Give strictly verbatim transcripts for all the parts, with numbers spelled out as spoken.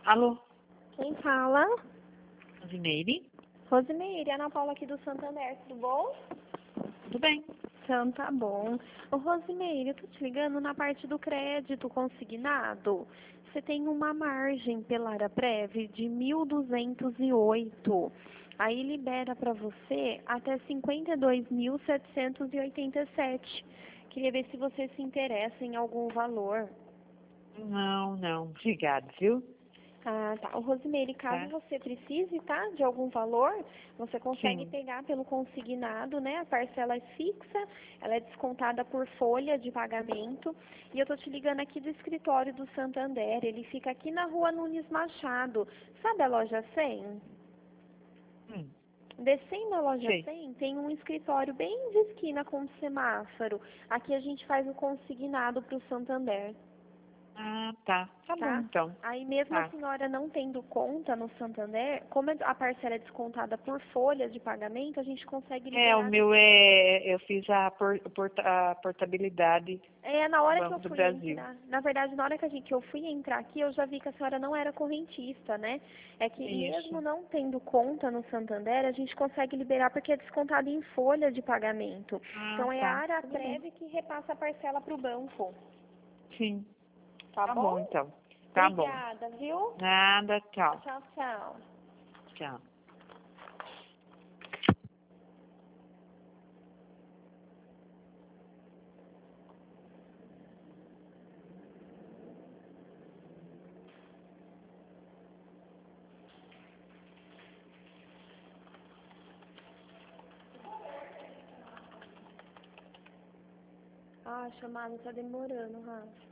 Alô, Quem fala? Rosimeire? Rosimeire, Ana Paula aqui do Santander, tudo bom? Tudo bem? Então tá bom. Ô Rosimeire, eu tô te ligando na parte do crédito consignado. Você tem uma margem pela Araprev de mil duzentos e oito. Aí libera para você até cinquenta e dois mil setecentos e oitenta e sete. Queria ver se você se interessa em algum valor. Não, não. Obrigado, viu? Ah, tá. O Rosimeire, caso Tá? você precise, tá, de algum valor, você consegue Sim. pegar pelo consignado, né? A parcela é fixa, ela é descontada por folha de pagamento. E eu tô te ligando aqui do escritório do Santander. Ele fica aqui na Rua Nunes Machado. Sabe a loja cem? Hum, Descendo a loja sei. cem, tem um escritório bem de esquina com o semáforo. Aqui a gente faz o consignado para o Santander. Ah, tá. Tá bom, Tá? então. Aí mesmo a Tá. senhora não tendo conta no Santander, como a parcela é descontada por folha de pagamento, a gente consegue É, o liberar. meu é... Eu fiz a, por, porta- a portabilidade É, na do hora que eu Banco do fui Brasil. entrar, na verdade, na hora que, a gente, que eu fui entrar aqui, eu já vi que a senhora não era correntista, né? É que mesmo Isso. não tendo conta no Santander, a gente consegue liberar porque é descontado em folha de pagamento. Ah, Então é a tá. Tudo bem. Araprev que repassa a parcela para o banco. Sim. Tá Tá bom, bom? então. Tá bom. Obrigada, viu? Nada, tchau. Tchau, tchau. Tchau. Ah, a chamada tá demorando, Rafa.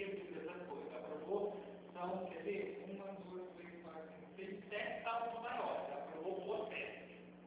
Então, quer dizer, uma, duas, três, quatro, cinco, seis, sete estavam maiores.